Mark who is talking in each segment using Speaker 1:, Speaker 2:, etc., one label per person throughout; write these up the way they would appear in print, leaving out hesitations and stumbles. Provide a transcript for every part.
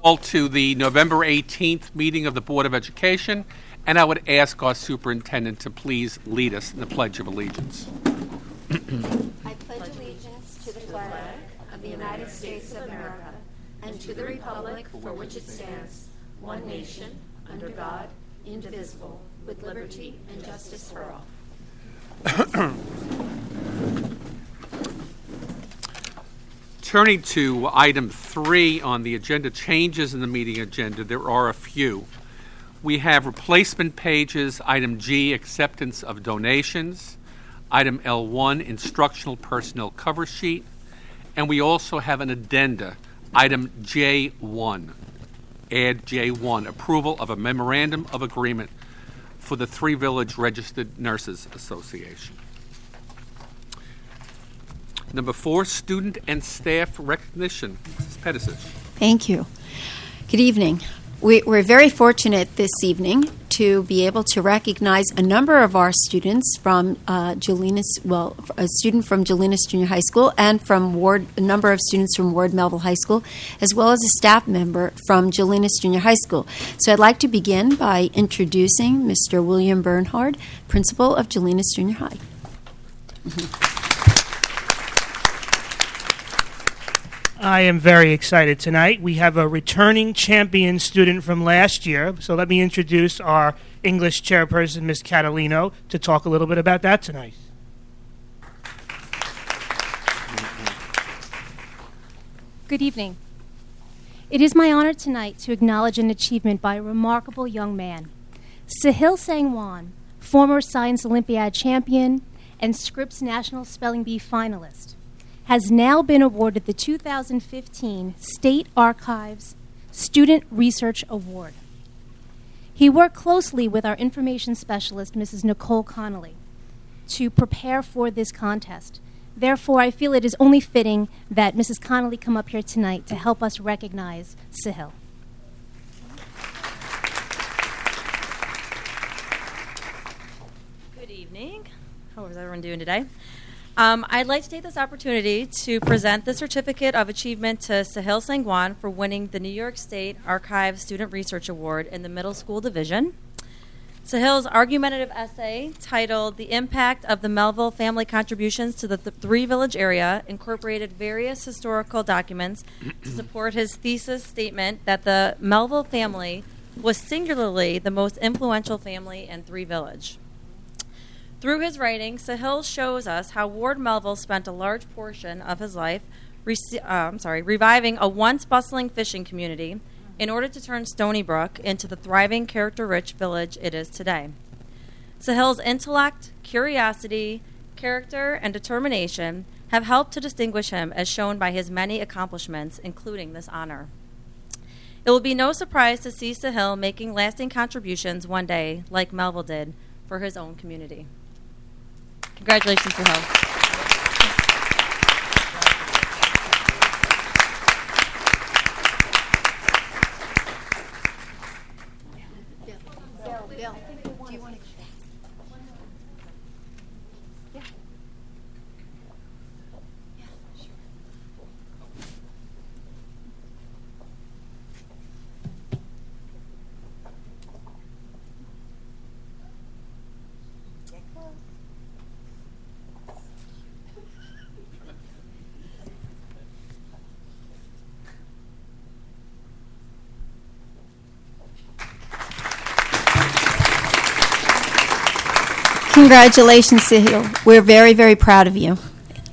Speaker 1: Call to the November 18th meeting of the Board of Education, and I would ask our superintendent to please lead us in the Pledge of Allegiance.
Speaker 2: I pledge allegiance to the flag of the United States of America and to the republic for which it stands, one nation, under God, indivisible, with liberty and justice for all.
Speaker 1: Turning to item 3 on the agenda, changes in the meeting agenda, there are a few. We have replacement pages, item G, acceptance of donations, item L1, instructional personnel cover sheet, and we also have an addenda, item J1, add J1, approval of a memorandum of agreement for the Three Village Registered Nurses Association. Number 4, student and staff recognition. Mrs. Pedicic.
Speaker 3: Thank you. Good evening. We're very fortunate this evening to be able to recognize a number of our students from a student from Jolinas Junior High School and from a number of students from Ward Melville High School, as well as a staff member from Jolinas Junior High School. So I'd like to begin by introducing Mr. William Bernhard, principal of Jolinas Junior High.
Speaker 4: I am very excited tonight. We have a returning champion student from last year, so let me introduce our English chairperson, Ms. Catalino, to talk a little bit about that tonight.
Speaker 5: Good evening. It is my honor tonight to acknowledge an achievement by a remarkable young man. Sahil Sangwan, former Science Olympiad champion and Scripps National Spelling Bee finalist, has now been awarded the 2015 State Archives Student Research Award. He worked closely with our information specialist, Mrs. Nicole Connolly, to prepare for this contest. Therefore, I feel it is only fitting that Mrs. Connolly come up here tonight to help us recognize Sahil.
Speaker 6: Good evening. How is everyone doing today? I'd like to take this opportunity to present the Certificate of Achievement to Sahil Sangwan for winning the New York State Archives Student Research Award in the Middle School Division. Sahil's argumentative essay, titled The Impact of the Melville Family Contributions to the Three Village Area, incorporated various historical documents to support his thesis statement that the Melville family was singularly the most influential family in Three Village. Through his writing, Sahil shows us how Ward Melville spent a large portion of his life reviving a once bustling fishing community in order to turn Stony Brook into the thriving, character-rich village it is today. Sahil's intellect, curiosity, character, and determination have helped to distinguish him as shown by his many accomplishments, including this honor. It will be no surprise to see Sahil making lasting contributions one day, like Melville did, for his own community. Congratulations, Sahil.
Speaker 3: Bill, do you want to... Yeah. Yeah, sure. Congratulations, Sahil. We're very, very proud of you.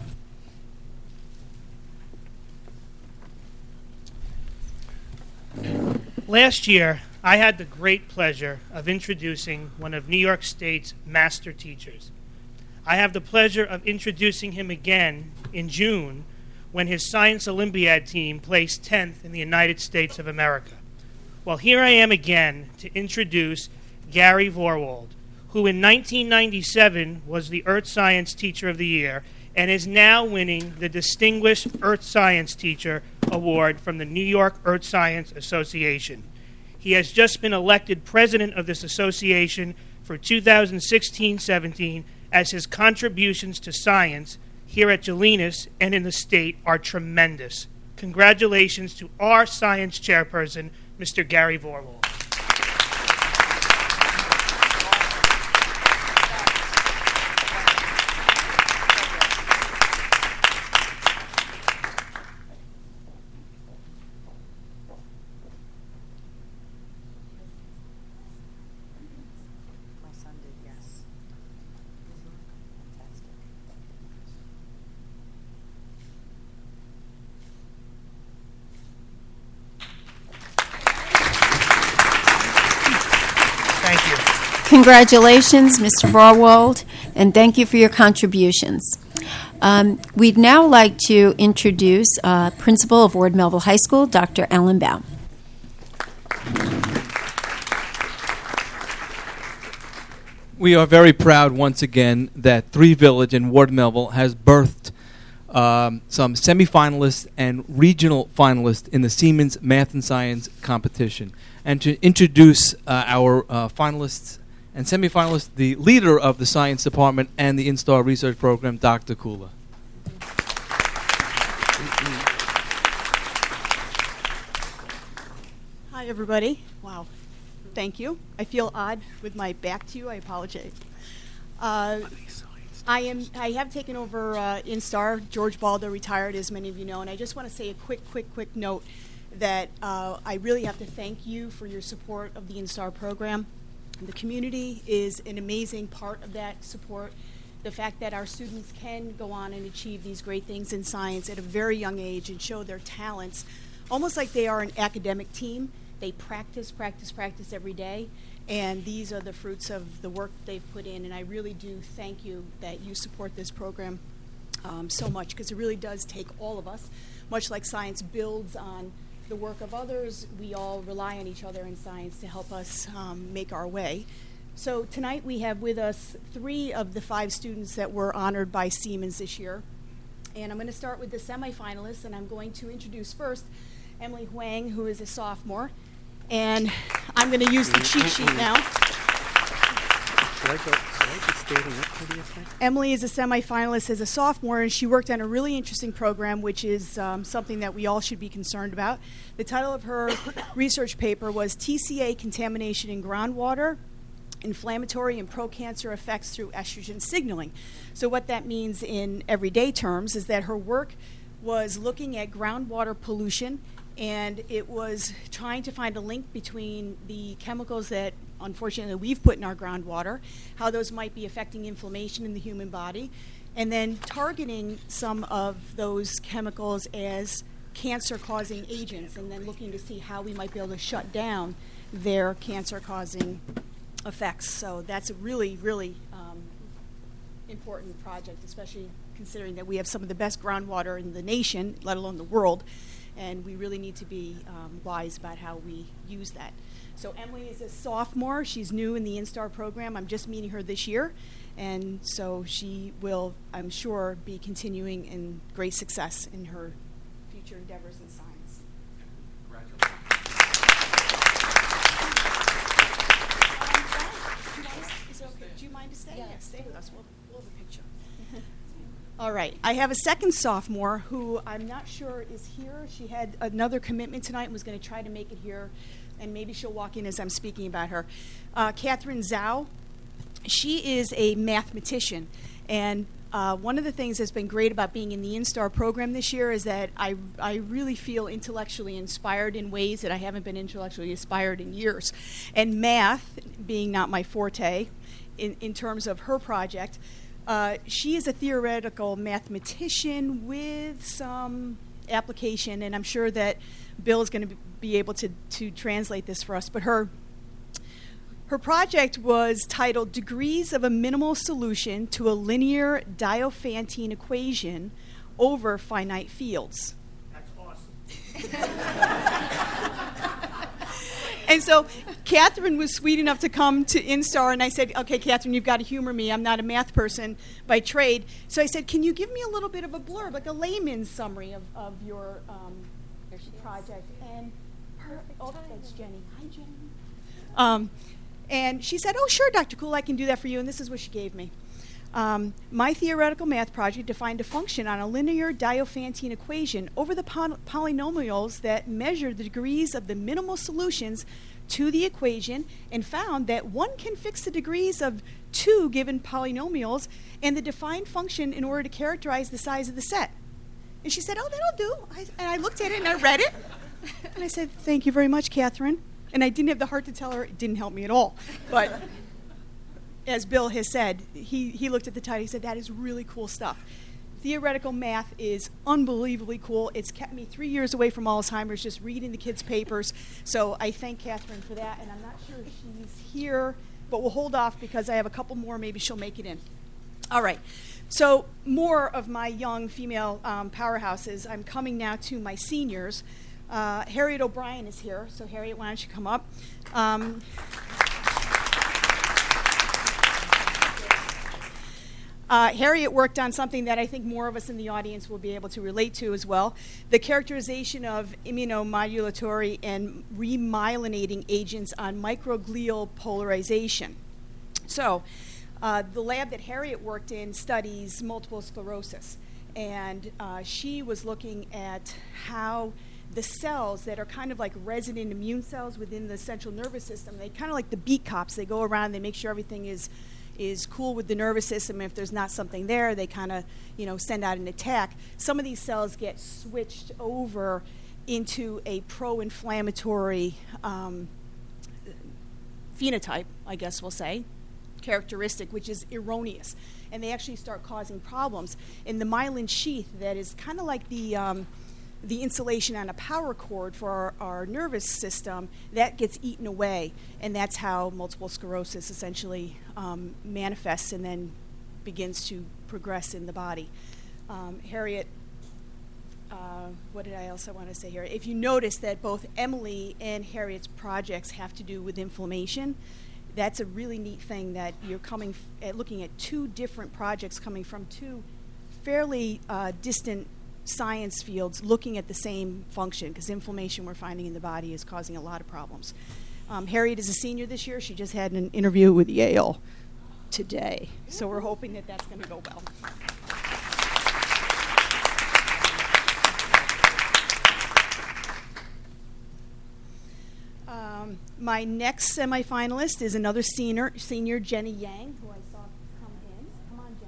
Speaker 4: Last year, I had the great pleasure of introducing one of New York State's master teachers. I have the pleasure of introducing him again in June when his Science Olympiad team placed 10th in the United States of America. Well, here I am again to introduce Gary Vorwald, who in 1997 was the Earth Science Teacher of the Year and is now winning the Distinguished Earth Science Teacher Award from the New York Earth Science Association. He has just been elected president of this association for 2016-17 as his contributions to science here at Jolinas and in the state are tremendous. congratulations to our science chairperson, Mr. Gary Vorwald.
Speaker 7: My son did, yes. Fantastic.
Speaker 4: Thank you.
Speaker 3: Congratulations, Mr. Vorwald, and thank you for your contributions. We'd now like to introduce Principal of Ward Melville High School, Dr. Ellen Baum.
Speaker 8: We are very proud once again that Three Village in Ward Melville has birthed some semifinalists and regional finalists in the Siemens Math and Science competition. And to introduce our finalists and semifinalists, the leader of the science department and the InStar research program, Dr. Kula.
Speaker 9: Hi, everybody. Wow. Thank you. I feel odd with my back to you. I apologize. I have taken over InStar. George Baldo retired, as many of you know, and I just want to say a quick note that I really have to thank you for your support of the InStar program. The community is an amazing part of that support. The fact that our students can go on and achieve these great things in science at a very young age and show their talents, almost like they are an academic team. They practice every day, and these are the fruits of the work they've put in, and I really do thank you that you support this program so much, because it really does take all of us. Much like science builds on the work of others, we all rely on each other in science to help us make our way. So tonight we have with us 3 of the 5 students that were honored by Siemens this year, and I'm going to start with the semifinalists, and I'm going to introduce first Emily Huang, who is a sophomore. And I'm going to use the cheat sheet now.
Speaker 1: Should I be standing up for this thing?
Speaker 9: Emily is a semifinalist as a sophomore, and she worked on a really interesting program, which is something that we all should be concerned about. The title of her research paper was TCA Contamination in Groundwater, Inflammatory and Pro-Cancer Effects Through Estrogen Signaling. So what that means in everyday terms is that her work was looking at groundwater pollution, and it was trying to find a link between the chemicals that, unfortunately, we've put in our groundwater, how those might be affecting inflammation in the human body, and then targeting some of those chemicals as cancer-causing agents, and then looking to see how we might be able to shut down their cancer-causing effects. So that's a really important project, especially considering that we have some of the best groundwater in the nation, let alone the world, and we really need to be wise about how we use that. So Emily is a sophomore. She's new in the InStar program. I'm just meeting her this year, and so she will, I'm sure, be continuing in great success in her future endeavors in science. Do you mind to stay? Yeah, stay with us. We'll have a picture. All right. I have a second sophomore who I'm not sure is here. She had another commitment tonight and was going to try to make it here, and maybe she'll walk in as I'm speaking about her. Catherine Zhao. She is a mathematician, and one of the things that's been great about being in the InStar program this year is that I really feel intellectually inspired in ways that I haven't been intellectually inspired in years. And math, being not my forte in terms of her project, she is a theoretical mathematician with some application, and I'm sure that Bill is going to be able to translate this for us. But her project was titled Degrees of a Minimal Solution to a Linear Diophantine Equation over Finite Fields.
Speaker 4: That's awesome.
Speaker 9: And so Catherine was sweet enough to come to InStar, and I said, okay, Catherine, you've got to humor me. I'm not a math person by trade. So I said, can you give me a little bit of a blurb, like a layman's summary of your project? And that's Jenny. Hi, Jenny. And she said, oh, sure, Dr. Cool, I can do that for you. And this is what she gave me. My theoretical math project defined a function on a linear Diophantine equation over the polynomials that measure the degrees of the minimal solutions to the equation, and found that one can fix the degrees of two given polynomials and the defined function in order to characterize the size of the set. And she said, "Oh, that'll do." And I looked at it and I read it. And I said, "Thank you very much, Catherine." And I didn't have the heart to tell her it didn't help me at all. But as Bill has said, he looked at the title, he said, "That is really cool stuff." Theoretical math is unbelievably cool. It's kept me 3 years away from Alzheimer's just reading the kids' papers. So I thank Catherine for that. And I'm not sure if she's here, but we'll hold off because I have a couple more. Maybe she'll make it in. All right. So more of my young female powerhouses. I'm coming now to my seniors. Harriet O'Brien is here. So Harriet, why don't you come up? Harriet worked on something that I think more of us in the audience will be able to relate to as well, the characterization of immunomodulatory and remyelinating agents on microglial polarization. So the lab that Harriet worked in studies multiple sclerosis, and she was looking at how the cells that are kind of like resident immune cells within the central nervous system, they kind of like the beat cops, they go around, they make sure everything is cool with the nervous system. If there's not something there, they kind of, send out an attack. Some of these cells get switched over into a pro-inflammatory phenotype, I guess we'll say, characteristic, which is erroneous. And they actually start causing problems. In the myelin sheath, that is kind of like the insulation on a power cord for our nervous system, that gets eaten away, and that's how multiple sclerosis essentially manifests and then begins to progress in the body. Harriet, what did I also want to say here? If you notice that both Emily and Harriet's projects have to do with inflammation, that's a really neat thing that you're looking at two different projects coming from two fairly distant science fields looking at the same function, because inflammation we're finding in the body is causing a lot of problems. Harriet is a senior this year. She just had an interview with Yale today, so we're hoping that that's going to go well. My next semifinalist is another senior, Jenny Yang, who I saw come in. Come on,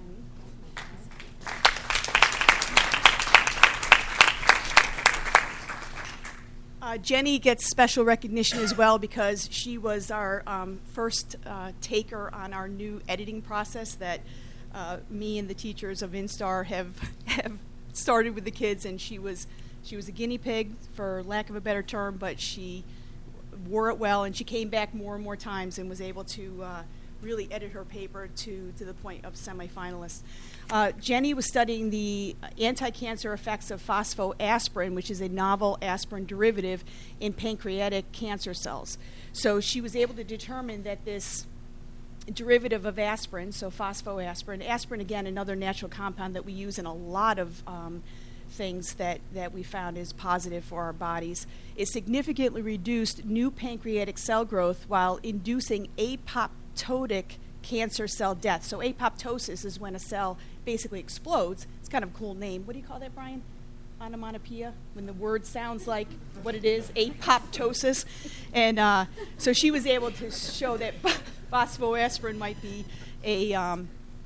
Speaker 9: Jenny. Jenny gets special recognition as well because she was our first taker on our new editing process that me and the teachers of InStar have started with the kids, and she was a guinea pig, for lack of a better term, but she wore it well, and she came back more and more times and was able to really edit her paper to the point of semifinalists. Jenny was studying the anti-cancer effects of phosphoaspirin, which is a novel aspirin derivative in pancreatic cancer cells. So she was able to determine that this derivative of aspirin, so phosphoaspirin, aspirin, again, another natural compound that we use in a lot of things that we found is positive for our bodies, it significantly reduced new pancreatic cell growth while inducing apoptotic cancer cell death. So apoptosis is when a cell basically explodes. It's kind of a cool name. What do you call that, Brian? Onomatopoeia? When the word sounds like what it is, apoptosis. And so she was able to show that phosphoaspirin might be a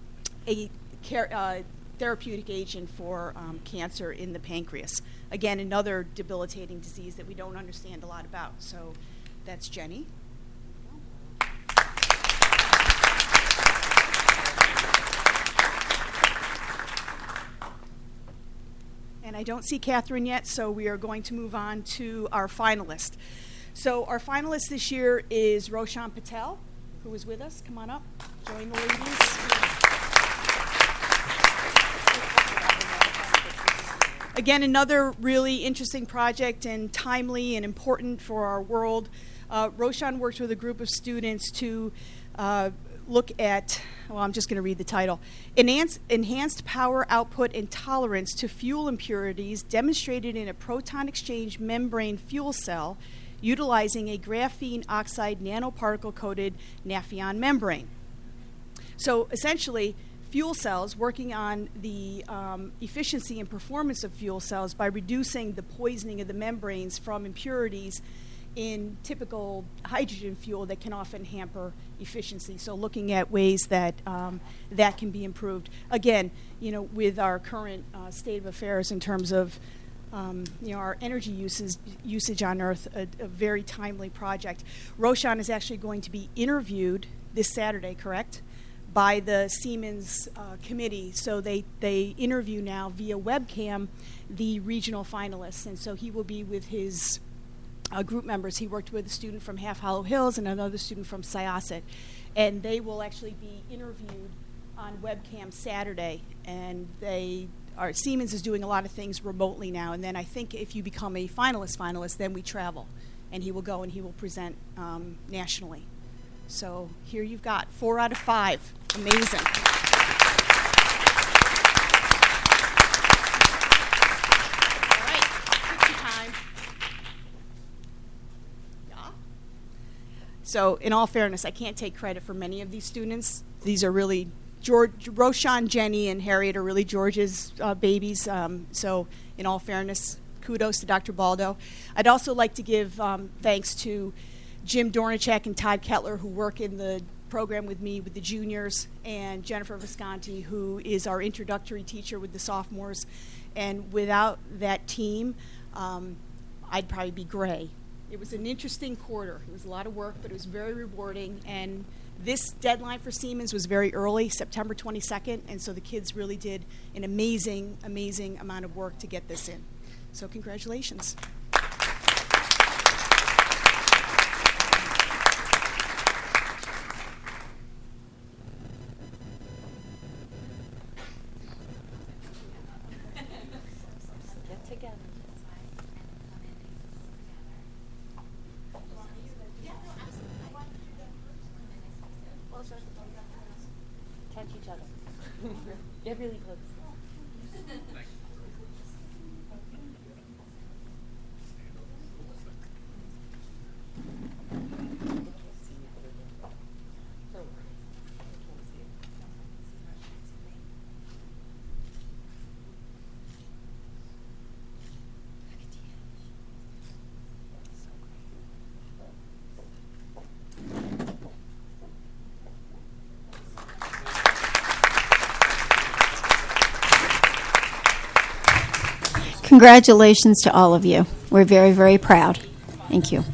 Speaker 9: therapeutic agent for cancer in the pancreas. Again, another debilitating disease that we don't understand a lot about. So that's Jenny. And I don't see Catherine yet, so we are going to move on to our finalist. So our finalist this year is Roshan Patel, who is with us. Come on up. Join the ladies. Again, another really interesting project and timely and important for our world. Roshan worked with a group of students to look at, well, I'm just going to read the title, Enhanced Power Output and Tolerance to Fuel Impurities Demonstrated in a Proton Exchange Membrane Fuel Cell Utilizing a Graphene Oxide Nanoparticle-Coated Nafion Membrane. So essentially, fuel cells, working on the efficiency and performance of fuel cells by reducing the poisoning of the membranes from impurities in typical hydrogen fuel that can often hamper efficiency. So looking at ways that that can be improved. Again, with our current state of affairs in terms of our energy usage on Earth, a very timely project. Roshan is actually going to be interviewed this Saturday, correct, by the Siemens committee. So they interview now via webcam the regional finalists, and so he will be with his group members. He worked with a student from Half Hollow Hills and another student from Syosset, and they will actually be interviewed on webcam Saturday, and Siemens is doing a lot of things remotely now, and then I think if you become a finalist, then we travel, and he will go and he will present nationally. So here you've got 4 out of 5. Amazing. All right, picture time. Yeah. So in all fairness, I can't take credit for many of these students. These are really Roshan, Jenny, and Harriet are really George's babies. So in all fairness, kudos to Dr. Baldo. I'd also like to give thanks to Jim Dornichak and Todd Kettler, who work in the program with me with the juniors, and Jennifer Visconti, who is our introductory teacher with the sophomores. And without that team, I'd probably be gray. It was an interesting quarter. It was a lot of work, but it was very rewarding. And this deadline for Siemens was very early, September 22nd, and so the kids really did an amazing, amazing amount of work to get this in. So congratulations.
Speaker 6: Get together. Touch each other. Get really close.
Speaker 3: Congratulations to all of you. We're very, very proud. Thank you.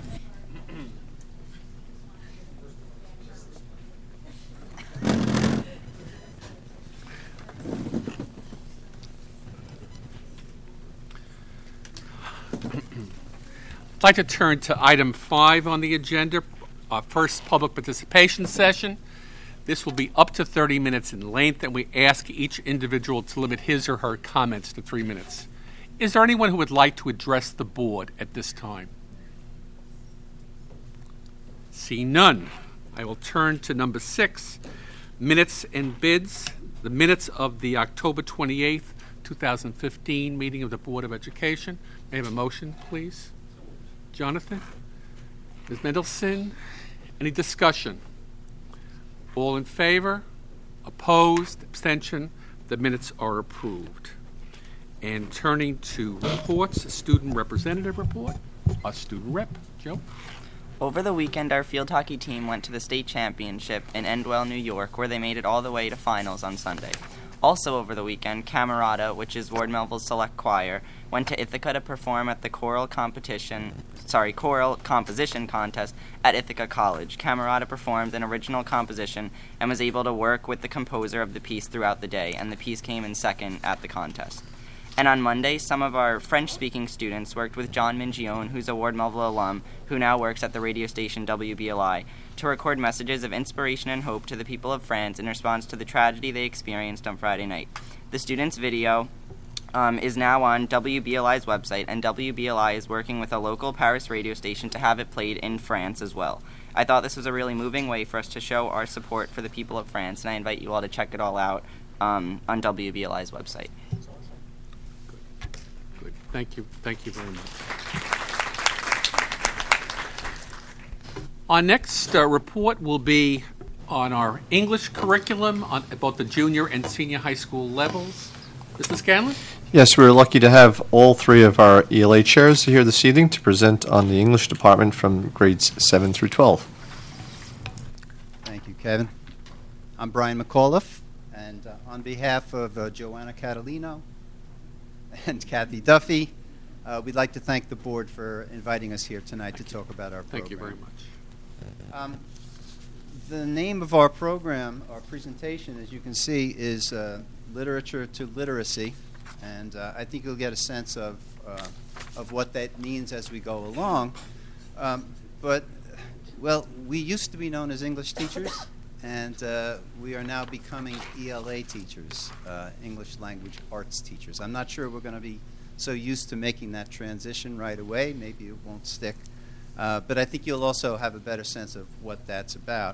Speaker 1: I'd like to turn to item 5 on the agenda, our first public participation session. This will be up to 30 minutes in length, and we ask each individual to limit his or her comments to 3 minutes. Is there anyone who would like to address the board at this time? See none. I will turn to number 6, minutes and bids. The minutes of the October 28th, 2015 meeting of the Board of Education. May I have a motion, please? Jonathan? Ms. Mendelson? Any discussion? All in favor? Opposed? Abstention? The minutes are approved. And turning to reports, a student representative report. A student rep, Joe.
Speaker 7: Over the weekend, our field hockey team went to the state championship in Endwell, New York, where they made it all the way to finals on Sunday. Also over the weekend, Camerata, which is Ward Melville's select choir, went to Ithaca to perform at the choral composition contest at Ithaca College. Camerata performed an original composition and was able to work with the composer of the piece throughout the day, and the piece came in second at the contest. And on Monday, some of our French-speaking students worked with John Mingione, who's a Ward Melville alum, who now works at the radio station WBLI, to record messages of inspiration and hope to the people of France in response to the tragedy they experienced on Friday night. The students' video is now on WBLI's website, and WBLI is working with a local Paris radio station to have it played in France as well. I thought this was a really moving way for us to show our support for the people of France, and I invite you all to check it all out on WBLI's website.
Speaker 1: Good. Thank you. Thank you very much. Our next report will be on our English curriculum on both the junior and senior high school levels. Mr. Scanlon?
Speaker 10: Yes, we're lucky to have all three of our ELA chairs here this evening to present on the English department from grades 7 through 12.
Speaker 11: Thank you, Kevin. I'm Brian McAuliffe, and on behalf of Joanna Catalino and Kathy Duffy, we'd like to thank the board for inviting us here tonight to talk about our program.
Speaker 1: Thank you very much.
Speaker 11: The name of our program, our presentation, as you can see, is Literature to Literacy, and I think you'll get a sense of what that means as we go along. But, well, we used to be known as English teachers, and we are now becoming ELA teachers, English Language Arts teachers. I'm not sure we're going to be so used to making that transition right away. Maybe it won't stick. But I think you'll also have a better sense of what that's about.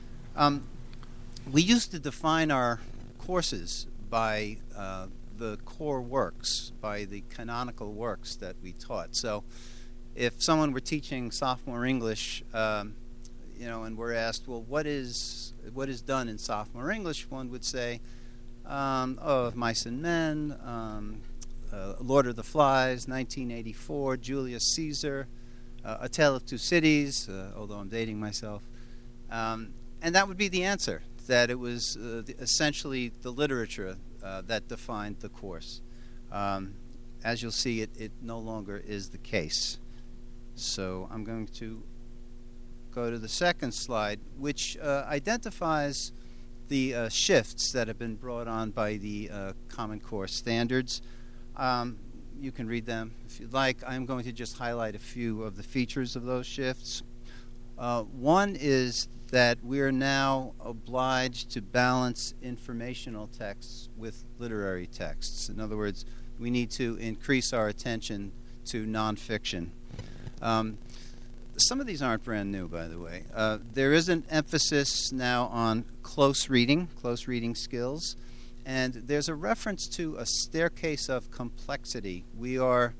Speaker 11: We used to define our courses by the core works, by the canonical works that we taught. So if someone were teaching sophomore English, and we're asked, well, what is done in sophomore English, one would say, Mice and Men, Lord of the Flies, 1984, Julius Caesar, A Tale of Two Cities, although I'm dating myself. And that would be the answer, that it was essentially the literature that defined the course. As you'll see, it no longer is the case. So I'm going to go to the second slide, which identifies the shifts that have been brought on by the Common Core standards. You can read them if you'd like. I'm going to just highlight a few of the features of those shifts. One is that we are now obliged to balance informational texts with literary texts. In other words, we need to increase our attention to nonfiction. Some of these aren't brand new, by the way. There is an emphasis now on close reading skills, and there's a reference to a staircase of complexity. We are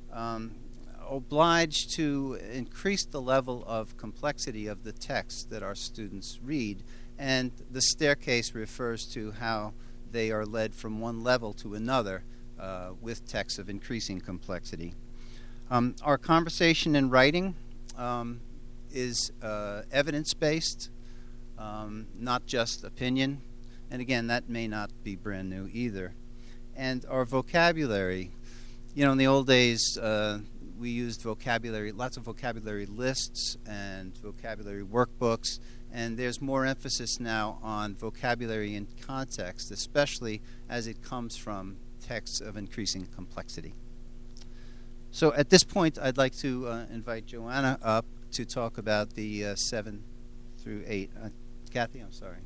Speaker 11: obliged to increase the level of complexity of the text that our students read, and the staircase refers to how they are led from one level to another with texts of increasing complexity. Our conversation and writing is evidence-based, not just opinion, and again, that may not be brand new either. And our vocabulary, in the old days, we used vocabulary, lots of vocabulary lists and vocabulary workbooks, and there's more emphasis now on vocabulary in context, especially as it comes from texts of increasing complexity. So at this point, I'd like to invite Joanna up to talk about the 7 through 8. Kathy, I'm sorry.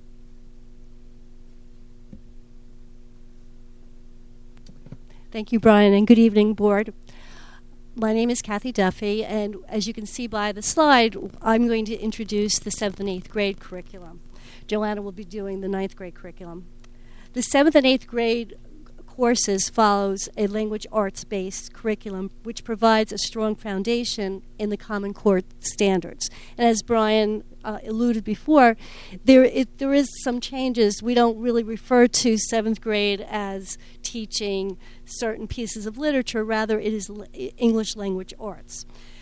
Speaker 12: Thank you, Brian, and good evening, board. My name is Kathy Duffy, and as you can see by the slide, I'm going to introduce the 7th and 8th grade curriculum. Joanna will be doing the 9th grade curriculum. The 7th and 8th grade courses follows a language arts-based curriculum which provides a strong foundation in the Common Core standards. And as Brian alluded before, there is some changes. We don't really refer to 7th grade as teaching certain pieces of literature. Rather, it is English language arts.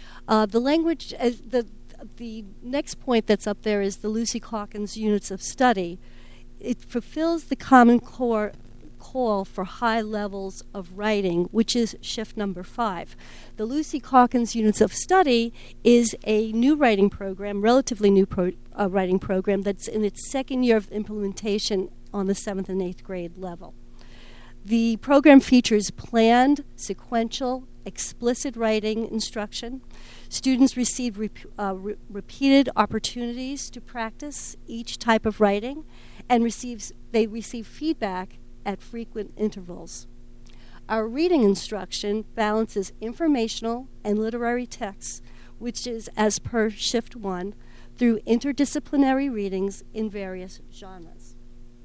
Speaker 12: The next point that's up there is the Lucy Calkins units of study. It fulfills the Common Core call for high levels of writing, which is shift number 5. The Lucy Calkins Units of Study is a new writing program, relatively new writing program that's in its second year of implementation on the 7th and 8th grade level. The program features planned, sequential, explicit writing instruction. Students receive repeated opportunities to practice each type of writing, and they receive feedback at frequent intervals. Our reading instruction balances informational and literary texts, which is as per Shift 1, through interdisciplinary readings in various genres.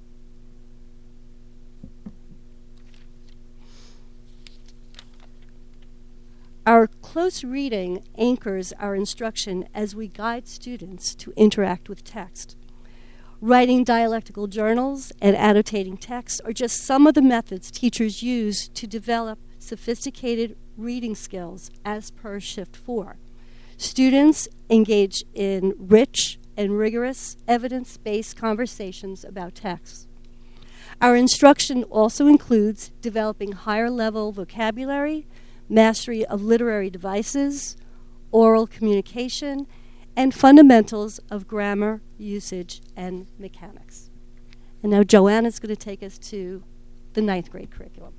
Speaker 12: Our close reading anchors our instruction as we guide students to interact with text. Writing dialectical journals and annotating texts are just some of the methods teachers use to develop sophisticated reading skills as per Shift 4. Students engage in rich and rigorous evidence-based conversations about texts. Our instruction also includes developing higher-level vocabulary, mastery of literary devices, oral communication, and fundamentals of grammar, usage, and mechanics. And now Joanna's going to take us to the 9th grade curriculum.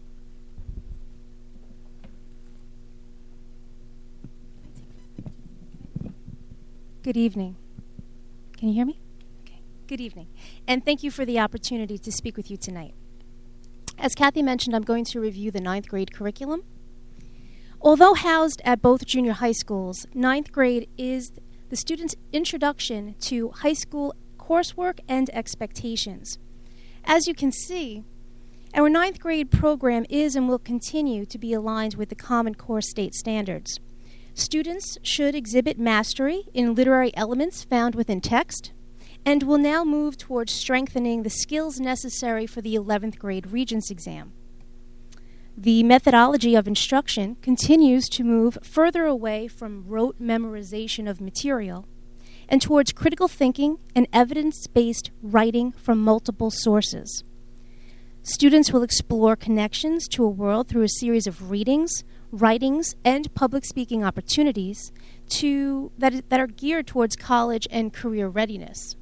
Speaker 5: Good evening. Can you hear me? Okay. Good evening. And thank you for the opportunity to speak with you tonight. As Kathy mentioned, I'm going to review the 9th grade curriculum. Although housed at both junior high schools, 9th grade is the student's introduction to high school coursework and expectations. As you can see, our 9th grade program is and will continue to be aligned with the Common Core state standards. Students should exhibit mastery in literary elements found within text, and will now move towards strengthening the skills necessary for the 11th grade Regents exam. The methodology of instruction continues to move further away from rote memorization of material and towards critical thinking and evidence-based writing from multiple sources. Students will explore connections to a world through a series of readings, writings, and public speaking opportunities that are geared towards college and career readiness.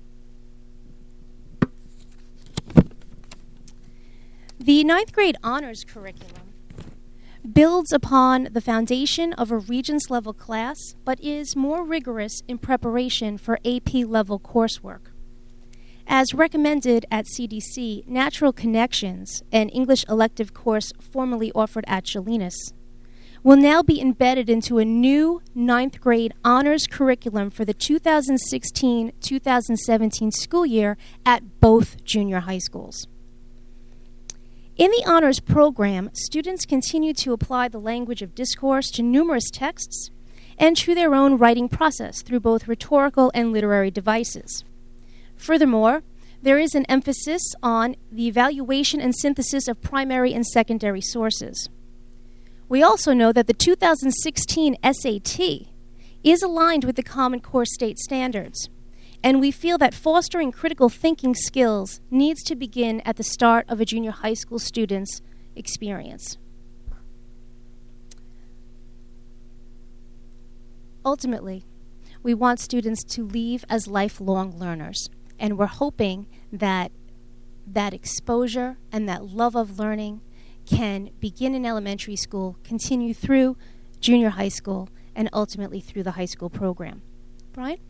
Speaker 5: The 9th grade honors curriculum builds upon the foundation of a Regents level class, but is more rigorous in preparation for AP level coursework. As recommended at CDC, Natural Connections, an English elective course formerly offered at Jolinas, will now be embedded into a new 9th grade honors curriculum for the 2016-2017 school year at both junior high schools. In the honors program, students continue to apply the language of discourse to numerous texts and to their own writing process through both rhetorical and literary devices. Furthermore, there is an emphasis on the evaluation and synthesis of primary and secondary sources. We also know that the 2016 SAT is aligned with the Common Core state standards, and we feel that fostering critical thinking skills needs to begin at the start of a junior high school student's experience. Ultimately, we want students to leave as lifelong learners, and we're hoping that that exposure and that love of learning can begin in elementary school, continue through junior high school, and ultimately through the high school program. Brian?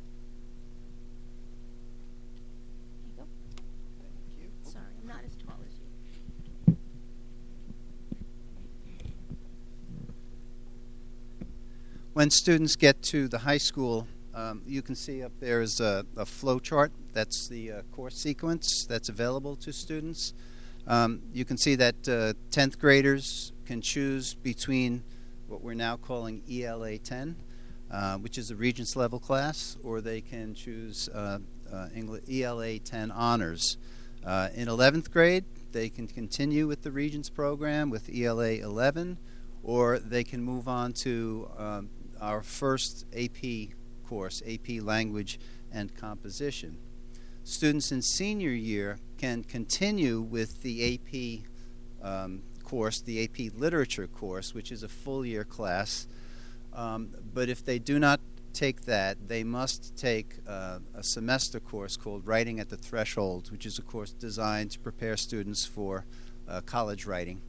Speaker 11: When students get to the high school, you can see up there is a flow chart. That's the course sequence that's available to students. You can see that 10th graders can choose between what we're now calling ELA 10, which is a Regents level class, or they can choose ELA 10 honors. In 11th grade, they can continue with the Regents program with ELA 11, or they can move on to our first AP course, AP Language and Composition. Students in senior year can continue with the AP course, the AP Literature course, which is a full year class. But if they do not take that, they must take a semester course called Writing at the Threshold, which is a course designed to prepare students for college writing.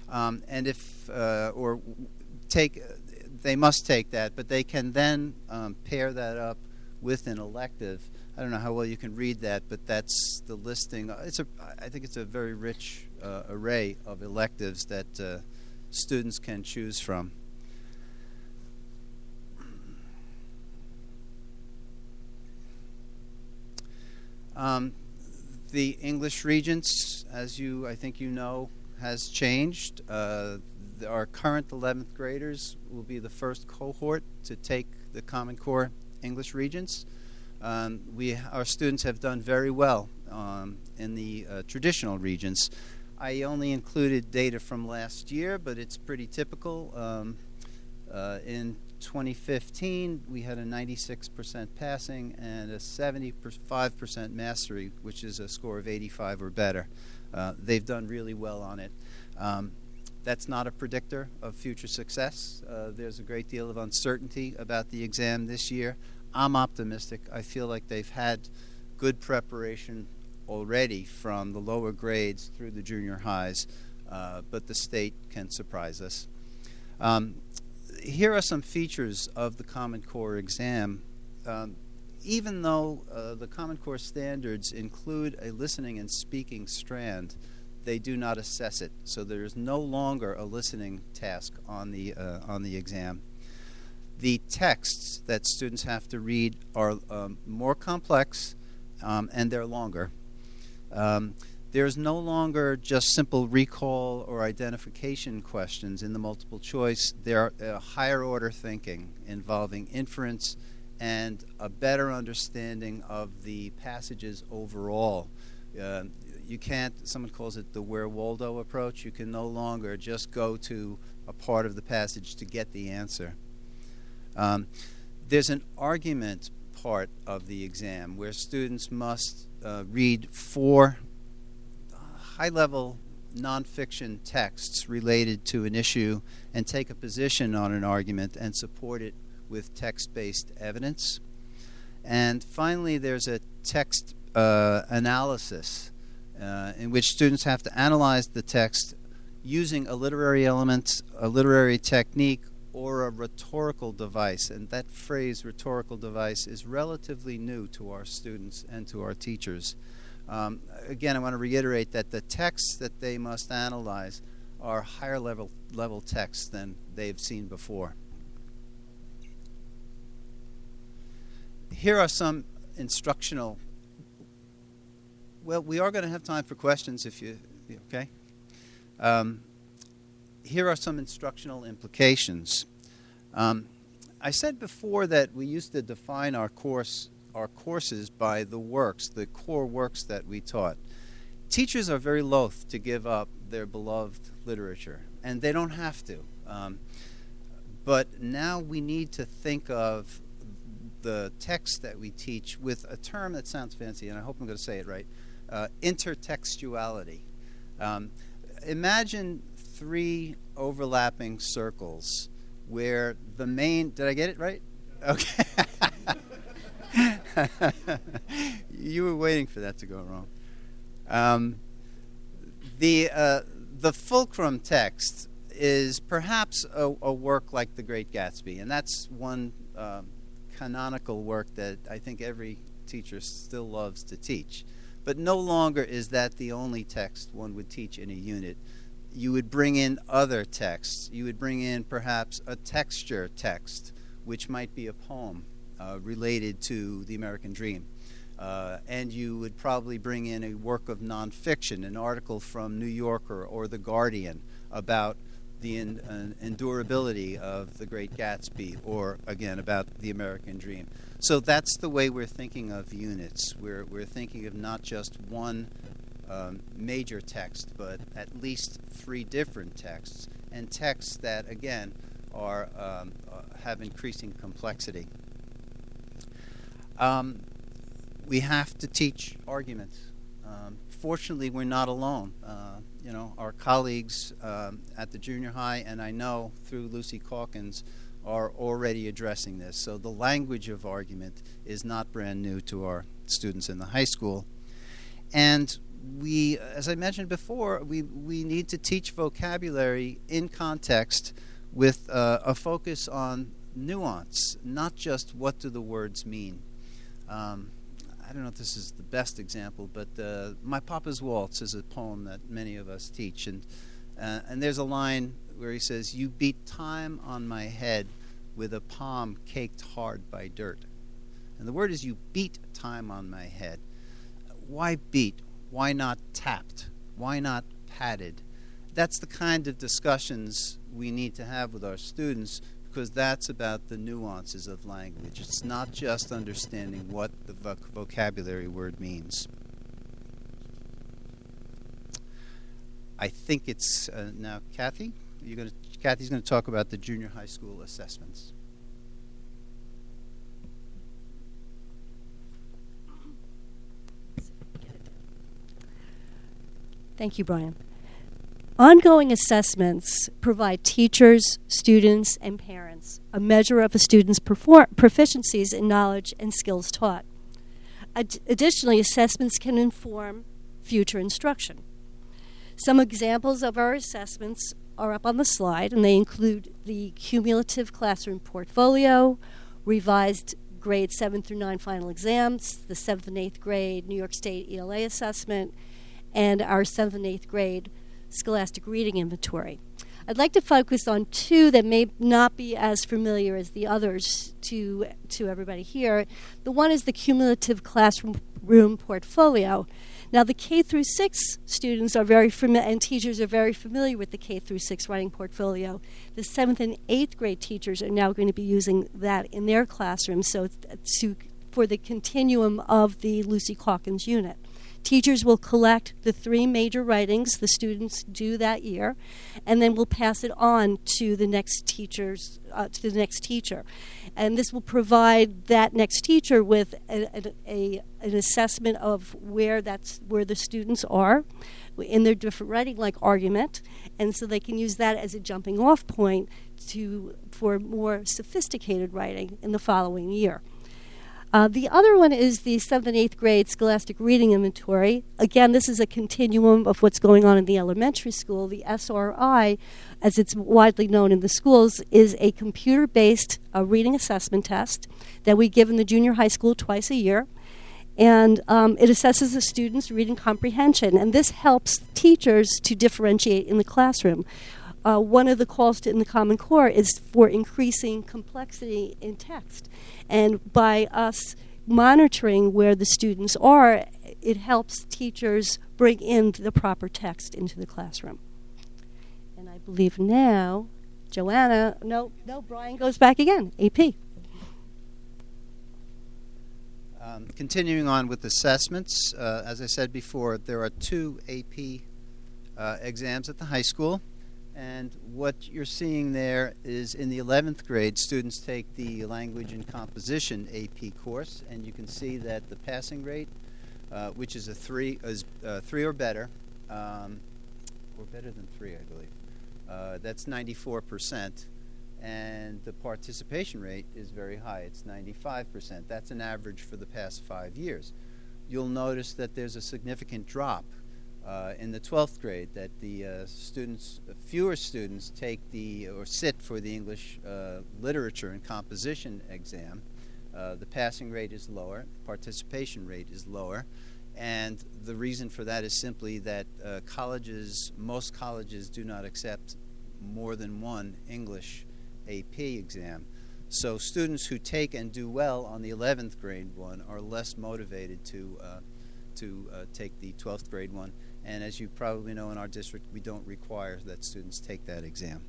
Speaker 11: They must take that, but they can then pair that up with an elective. I don't know how well you can read that, but that's the listing. I think it's a very rich array of electives that students can choose from. The English Regents, as I think you know, has changed. Our current 11th graders will be the first cohort to take the Common Core English Regents. Our students have done very well in the traditional regents. I only included data from last year, but it's pretty typical. In 2015, we had a 96% passing and a 75% mastery, which is a score of 85 or better. They've done really well on it. That's not a predictor of future success. There's a great deal of uncertainty about the exam this year. I'm optimistic. I feel like they've had good preparation already from the lower grades through the junior highs, but the state can surprise us. Here are some features of the Common Core exam. Even though the Common Core standards include a listening and speaking strand, they do not assess it. So there is no longer a listening task on the exam. The texts that students have to read are more complex and they're longer. There's no longer just simple recall or identification questions in the multiple choice. There are higher order thinking involving inference and a better understanding of the passages overall. You can't, someone calls it the Where Waldo approach. You can no longer just go to a part of the passage to get the answer. There's an argument part of the exam where students must read 4 high-level nonfiction texts related to an issue and take a position on an argument and support it with text-based evidence. And finally, there's a text analysis in which students have to analyze the text using a literary element, a literary technique, or a rhetorical device. And that phrase, rhetorical device, is relatively new to our students and to our teachers. Again, I want to reiterate that the texts that they must analyze are higher level texts than they've seen before. Here are some instructional. Well, we are going to have time for questions if you okay. Here are some instructional implications. I said before that we used to define our courses by the works, the core works that we taught. Teachers are very loath to give up their beloved literature, and they don't have to. But now we need to think of the text that we teach with a term that sounds fancy, and I hope I'm going to say it right, intertextuality. Imagine 3 overlapping circles where the main, did I get it right? Okay. You were waiting for that to go wrong. The fulcrum text is perhaps a work like The Great Gatsby, and that's one canonical work that I think every teacher still loves to teach. But no longer is that the only text one would teach in a unit. You would bring in other texts. You would bring in perhaps a texture text, which might be a poem related to the American Dream. And you would probably bring in a work of nonfiction, an article from New Yorker or The Guardian about the endurability of The Great Gatsby, or again about the American Dream. So that's the way we're thinking of units. We're thinking of not just one major text, but at least 3 different texts, and texts that again are have increasing complexity. We have to teach arguments. Fortunately, we're not alone. Our colleagues at the junior high, and I know through Lucy Calkins, are already addressing this. So the language of argument is not brand new to our students in the high school. And we, as I mentioned before, we need to teach vocabulary in context with a focus on nuance, not just what do the words mean. I don't know if this is the best example, but My Papa's Waltz is a poem that many of us teach. And there's a line where he says, "You beat time on my head with a palm caked hard by dirt." And the word is you beat time on my head. Why beat? Why not tapped? Why not patted? That's the kind of discussions we need to have with our students because that's about the nuances of language. It's not just understanding what the vocabulary word means. I think it's now Kathy. Kathy's going to talk about the junior high school assessments.
Speaker 12: Thank you, Brian. Ongoing assessments provide teachers, students, and parents a measure of a student's proficiencies in knowledge and skills taught. Additionally, assessments can inform future instruction. Some examples of our assessments are up on the slide, and they include the cumulative classroom portfolio, revised grade 7 through 9 final exams, the 7th and 8th grade New York State ELA assessment, and our 7th and 8th grade Scholastic Reading Inventory. I'd like to focus on two that may not be as familiar as the others to everybody here. The one is the cumulative classroom portfolio. Now, the K through 6 students are very familiar, and teachers are very familiar with the K through 6 writing portfolio. The 7th and 8th grade teachers are now going to be using that in their classrooms, so for the continuum of the Lucy Calkins unit. Teachers will collect the 3 major writings the students do that year, and then will pass it on to the next teacher. And this will provide that next teacher with an assessment of where the students are in their different writing, like argument, and so they can use that as a jumping off point for more sophisticated writing in the following year. The other one is the 7th and 8th grade Scholastic Reading Inventory. Again, this is a continuum of what's going on in the elementary school. The SRI, as it's widely known in the schools, is a computer-based reading assessment test that we give in the junior high school twice a year. And it assesses the students' reading comprehension. And this helps teachers to differentiate in the classroom. One of the calls in the Common Core is for increasing complexity in text. And by us monitoring where the students are, it helps teachers bring in the proper text into the classroom. And I believe now, Brian goes back again, AP.
Speaker 11: Continuing on with assessments, as I said before, there are 2 AP exams at the high school. And what you're seeing there is in the 11th grade, students take the Language and Composition AP course, and you can see that the passing rate, which is a 3 or better, or better than 3, I believe. That's 94%, and the participation rate is very high. It's 95%. That's an average for the past 5 years. You'll notice that there's a significant drop in the 12th grade, that the fewer students take or sit for the English literature and composition exam. The passing rate is lower, participation rate is lower, and the reason for that is simply that most colleges do not accept more than one English AP exam. So students who take and do well on the 11th grade one are less motivated to take the 12th grade one. And as you probably know, in our district, we don't require that students take that exam.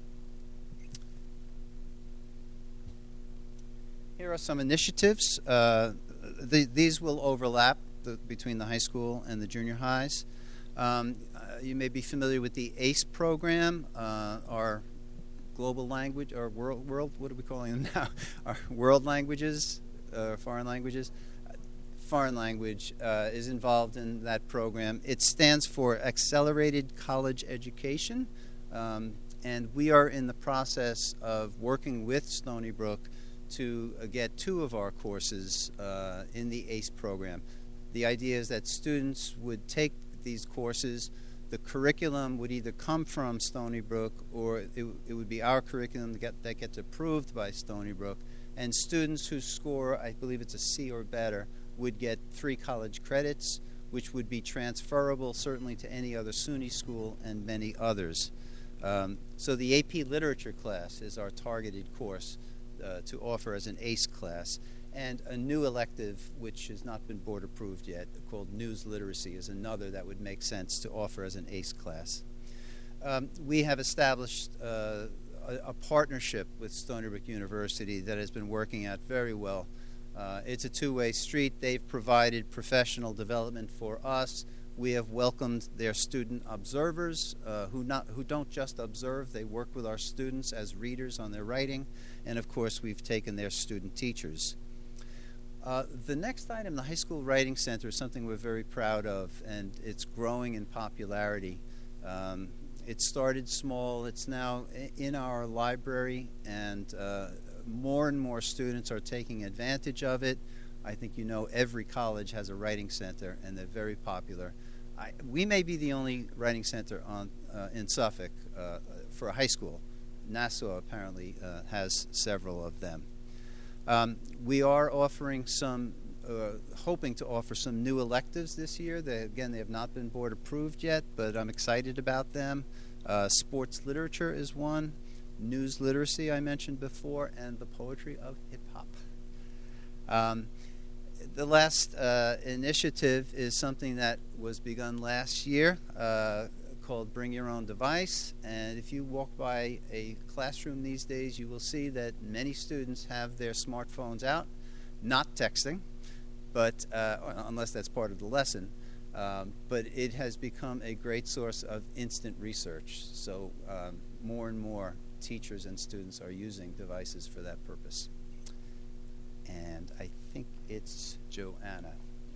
Speaker 11: Here are some initiatives. These will overlap between the high school and the junior highs. You may be familiar with the ACE program, our global language, or world, what are we calling them now? Our world languages, foreign languages. Foreign language is involved in that program. It stands for Accelerated College Education, and we are in the process of working with Stony Brook to get 2 of our courses in the ACE program. The idea is that students would take these courses. The curriculum would either come from Stony Brook, or it would be our curriculum that gets approved by Stony Brook, and students who score, I believe it's a C or better, would get 3 college credits, which would be transferable certainly to any other SUNY school and many others. So the AP Literature class is our targeted course to offer as an ACE class. And a new elective, which has not been board approved yet, called News Literacy, is another that would make sense to offer as an ACE class. We have established a partnership with Stony Brook University that has been working out very well. It's a two-way street. They've provided professional development for us. We have welcomed their student observers who don't just observe, they work with our students as readers on their writing. And of course, we've taken their student teachers. The next item, the High School Writing Center, is something we're very proud of, and it's growing in popularity. It started small. It's now in our library, and more and more students are taking advantage of it. I think you know every college has a writing center, and they're very popular. We may be the only writing center in Suffolk for a high school. Nassau apparently has several of them. We are offering hoping to offer some new electives this year. They have not been board approved yet, but I'm excited about them. Sports literature is one. News literacy I mentioned before, and the poetry of hip hop. The last initiative is something that was begun last year called Bring Your Own Device. And if you walk by a classroom these days, you will see that many students have their smartphones out, not texting, but unless that's part of the lesson. But it has become a great source of instant research. So more and more teachers and students are using devices for that purpose. And I think it's Joanna.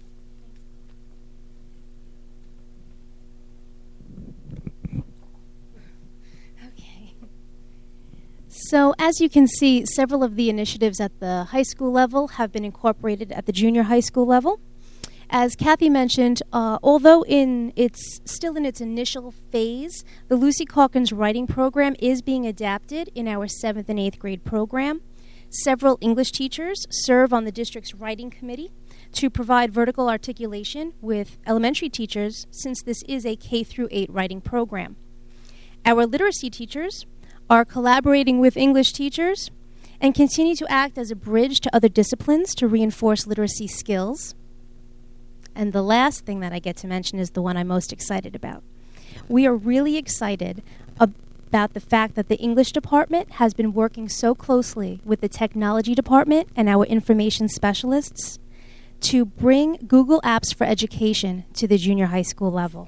Speaker 5: Okay. So as you can see, several of the initiatives at the high school level have been incorporated at the junior high school level. As Kathy mentioned, although it's still in its initial phase, the Lucy Calkins writing program is being adapted in our 7th and 8th grade program. Several English teachers serve on the district's writing committee to provide vertical articulation with elementary teachers, since this is a K-8 writing program. Our literacy teachers are collaborating with English teachers and continue to act as a bridge to other disciplines to reinforce literacy skills. And the last thing that I get to mention is the one I'm most excited about. We are really excited about the fact that the English department has been working so closely with the technology department and our information specialists to bring Google Apps for Education to the junior high school level.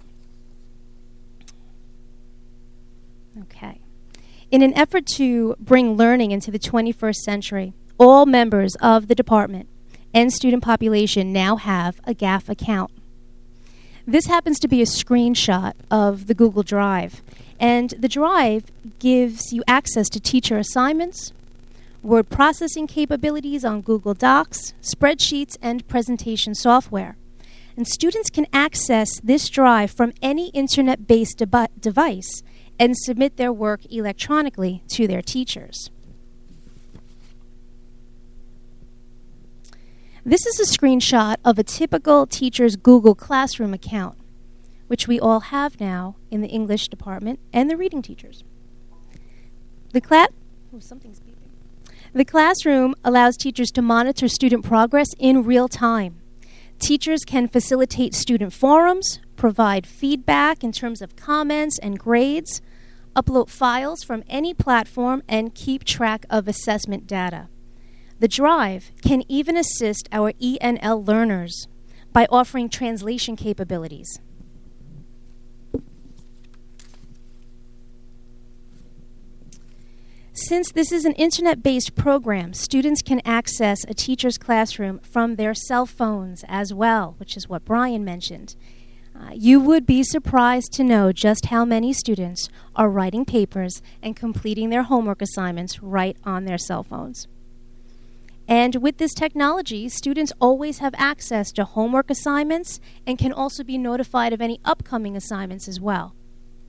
Speaker 5: Okay. In an effort to bring learning into the 21st century, all members of the department and student population now have a GAF account. This happens to be a screenshot of the Google Drive, and the Drive gives you access to teacher assignments, word processing capabilities on Google Docs, spreadsheets, and presentation software. And students can access this Drive from any internet-based device and submit their work electronically to their teachers. This is a screenshot of a typical teacher's Google Classroom account, which we all have now in the English department and the reading teachers. Something's beeping. The classroom allows teachers to monitor student progress in real time. Teachers can facilitate student forums, provide feedback in terms of comments and grades, upload files from any platform, and keep track of assessment data. The Drive can even assist our ENL learners by offering translation capabilities. Since this is an internet-based program, students can access a teacher's classroom from their cell phones as well, which is what Brian mentioned. You would be surprised to know just how many students are writing papers and completing their homework assignments right on their cell phones. And with this technology, students always have access to homework assignments and can also be notified of any upcoming assignments as well.